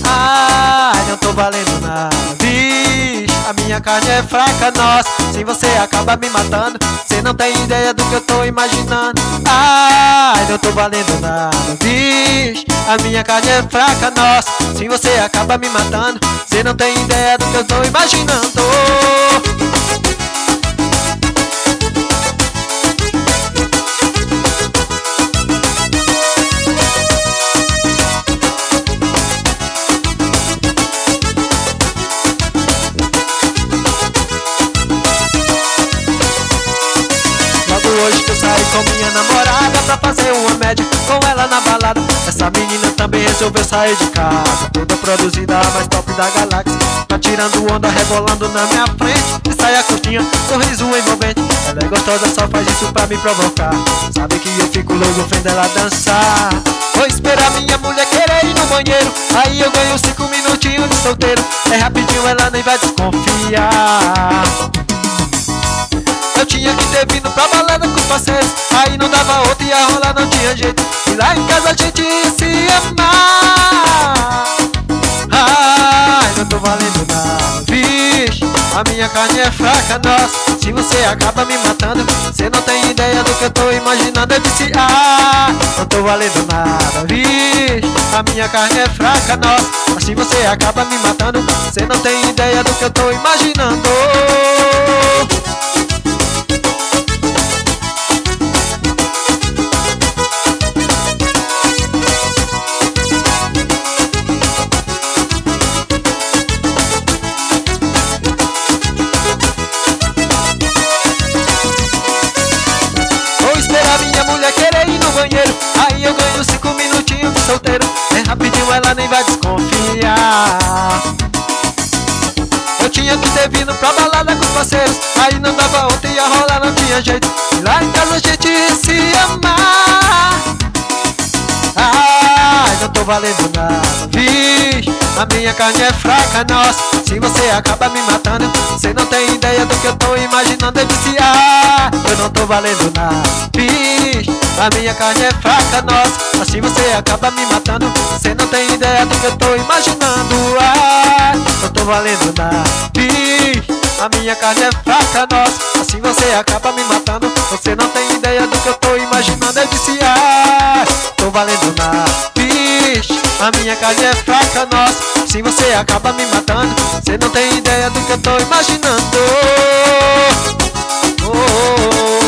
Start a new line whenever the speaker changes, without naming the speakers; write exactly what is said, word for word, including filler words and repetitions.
Ai, não tô valendo nada, bicho, a minha carne é fraca, nossa, se você acaba me matando, cê não tem ideia do que eu tô imaginando. Ai, não tô valendo nada, bicho, a minha carne é fraca, nossa, se você acaba me matando, cê não tem ideia do que eu tô imaginando. Hoje que eu saí com minha namorada pra fazer uma média com ela na balada. Essa menina também resolveu sair de casa, toda produzida, a mais top da galáxia. Tá tirando onda, rebolando na minha frente, e sai a coxinha, sorriso envolvente. Ela é gostosa, só faz isso pra me provocar. Sabe que eu fico louco vendo ela dançar. Vou esperar minha mulher querer ir no banheiro, aí eu ganho cinco minutinhos de solteiro. É rapidinho, ela nem vai desconfiar. Eu tinha que ter vindo pra balada com os parceiros, aí não dava outra, ia rolar, não tinha jeito. E lá em casa a gente ia se amar. Ai, não tô valendo nada, bicho, a minha carne é fraca, nossa, se você acaba me matando, cê não tem ideia do que eu tô imaginando. Eu disse, ah, não tô valendo nada, bicho, a minha carne é fraca, nossa, se você acaba me matando, cê não tem ideia do que eu tô imaginando. Aí eu ganho cinco minutinhos de solteiro, é rapidinho, ela nem vai desconfiar. Eu tinha que ter vindo pra balada com os parceiros, aí não dava outra, ia rolar, não tinha jeito. E lá em casa a gente ia se amar. Ai, não tô valendo nada, bicho, a minha carne é fraca, nossa, se você acaba me matando, cê não tem ideia do que eu tô imaginando. Eu disse, ah, eu não tô valendo nada, bicho, a minha carne é fraca, nossa, assim você acaba me matando, cê não tem ideia do que eu tô imaginando. Ah, não tô valendo nada, bicho, a minha carne é fraca, nossa, assim você acaba me matando, você não tem ideia do que eu tô imaginando. Eu disse, ah, tô valendo nada, bicho, a minha carne é fraca, nossa, assim você acaba me matando, cê não tem ideia do que eu tô imaginando. Oh, oh, oh.